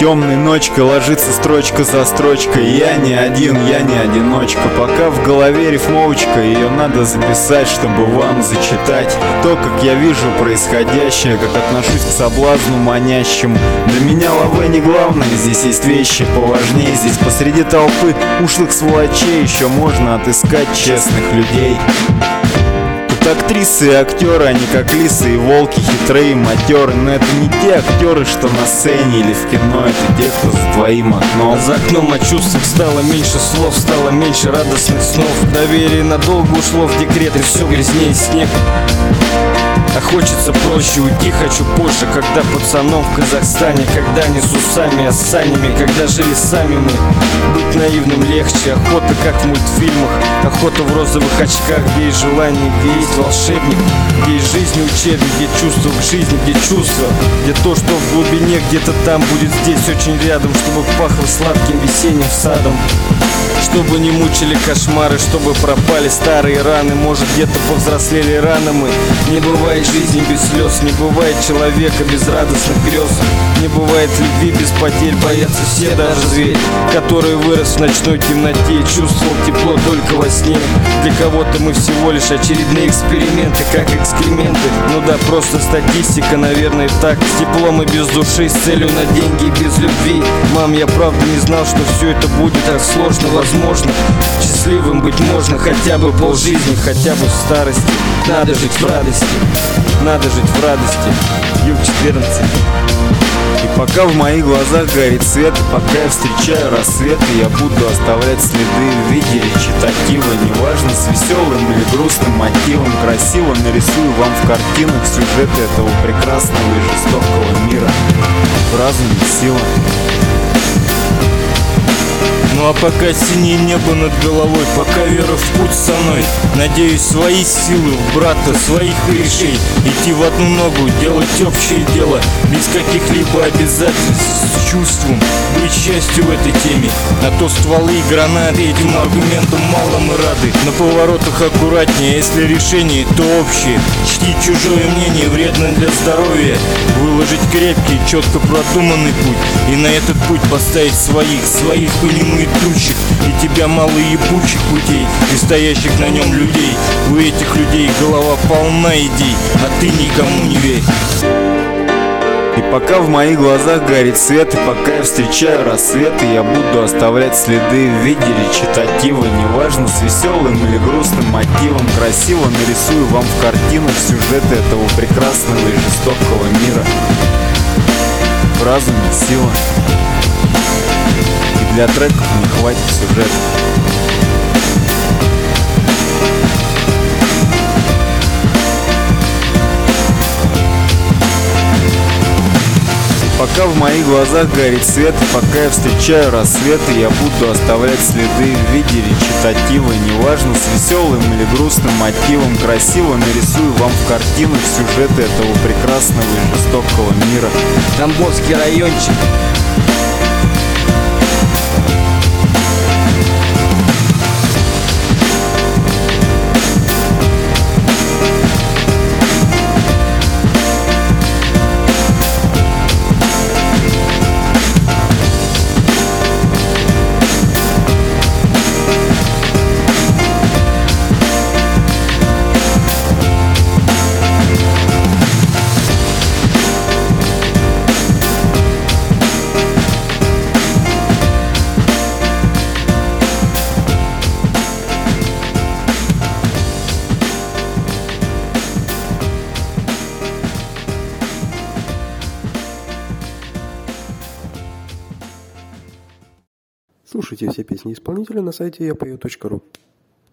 Темной ночкой ложится строчка за строчкой. Я не один, я не одиночка. Пока в голове рифмовочка, ее надо записать, чтобы вам зачитать то, как я вижу происходящее, как отношусь к соблазну манящему. Для меня лавэ не главное, здесь есть вещи поважнее. Здесь посреди толпы ушлых сволочей еще можно отыскать честных людей. Тут актрисы и актеры, они как лисы и волки, хитрые и матеры. Но это не те актеры, что на сцене или в кино, это те, кто за твоим окном. За окном от чувств стало меньше слов, стало меньше радостных снов. Доверие надолго ушло в декрет, и все грязнее снег. А хочется проще уйти, хочу позже, когда пацаном в Казахстане, когда не с усами, а с санями, когда жили сами мы. Быть наивным легче, охота как в мультфильмах, охота в розовых очках, где есть желание, где есть волшебник, где есть жизнь учебник, где чувство к жизни, где чувство, где то, что в глубине, где-то там будет здесь очень рядом, чтобы пахло сладким весенним садом. Чтобы не мучили кошмары, чтобы пропали старые раны. Может, где-то повзрослели рано мы. Не бывает жизни без слез, не бывает человека без радостных грез. Не бывает любви без потерь, боятся все, даже зверь, который вырос в ночной темноте и чувствовал тепло только во сне. Для кого-то мы всего лишь очередные эксперименты, как экскременты. Ну да, просто статистика, наверное, так. С теплом и без души, с целью на деньги и без любви. Мам, я правда не знал, что все это будет так сложно. Возможно, счастливым быть можно хотя бы полжизни, хотя бы в старости. Надо жить в радости, надо жить в радости. Юг 14. И пока в моих глазах горит свет, и пока я встречаю рассветы, я буду оставлять следы в виде речитатива. Неважно, с веселым или грустным мотивом, красиво нарисую вам в картинах сюжеты этого прекрасного и жестокого мира. В разуме сила. Ну а пока синее небо над головой, пока вера в путь со мной, надеюсь свои силы в брата, своих корешей, идти в одну ногу, делать общее дело, без каких-либо обязательств, с чувством, быть счастью в этой теме. А то стволы и гранаты этим аргументам мало мы рады. На поворотах аккуратнее, если решение, то общее. Чтить чужое мнение вредно для здоровья. Выложить крепкий, четко продуманный путь, и на этот путь поставить своих по нему идущих, и тебя мало ебучих путей, и стоящих на нем людей. У этих людей голова полна идей, а ты никому не верь. И пока в моих глазах горит свет, и пока я встречаю рассветы, я буду оставлять следы в виде речитатива. Неважно, с веселым или грустным мотивом, красиво нарисую вам в картинах сюжеты этого прекрасного и жестокого мира. В разуме сила. И для треков не хватит сюжета. Пока в моих глазах горит свет, и пока я встречаю рассветы, я буду оставлять следы в виде речитатива. Неважно, с веселым или грустным мотивом, красиво нарисую вам в картинах сюжеты этого прекрасного и жестокого мира. Тамбовский райончик. Слушайте все песни исполнителя на сайте yapeo.ru.